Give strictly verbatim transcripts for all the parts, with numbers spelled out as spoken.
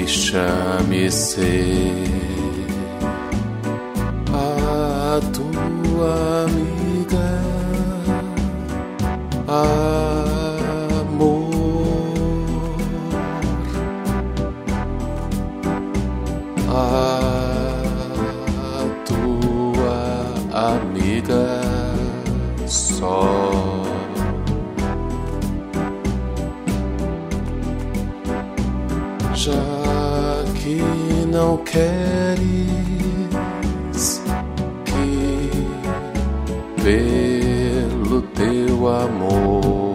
deixa-me ser a tua amiga, amor. A tua amiga só. Já que não queres que pelo teu amor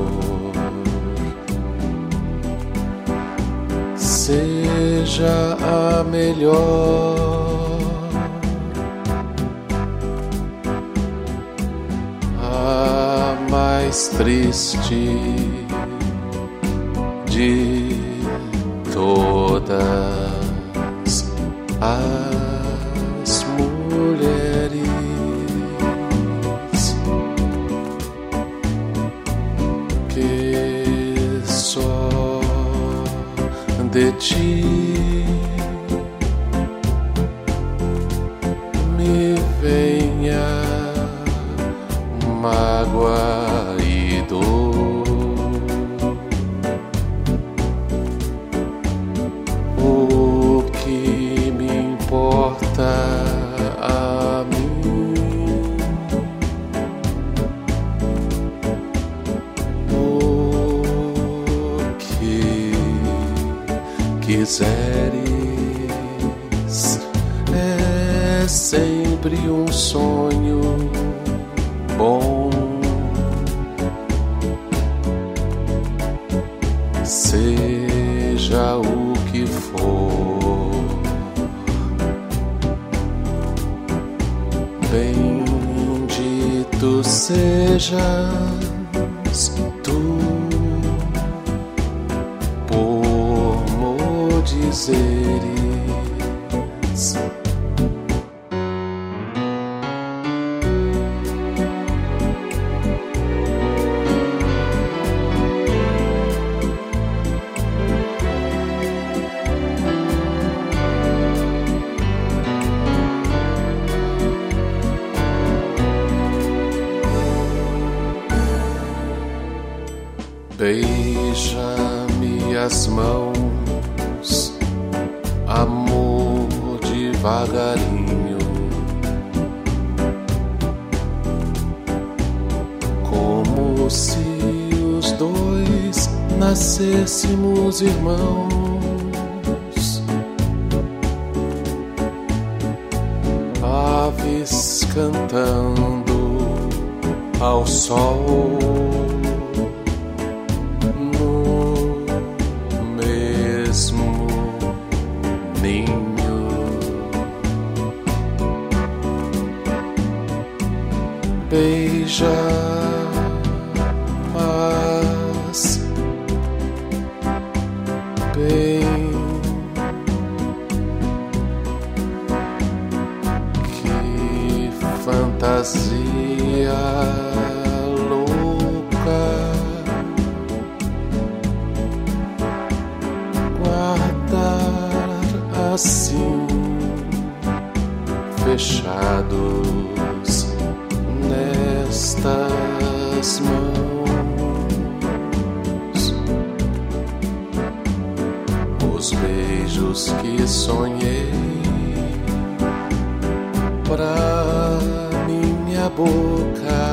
seja a melhor, a mais triste de todas as mulheres, que só de ti me venha mágoa e dor. O que me importa a mim, o que quiseres é sempre um sonho bom. Seja o que for, bendito sejas tu por me dizeres beija-me as mãos, amor, devagarinho, como se os dois nascêssemos irmãos, aves cantando ao sol. Beija, mas bem que fantasia louca, guardar assim fechados nestas mãos os beijos que sonhei pra minha boca.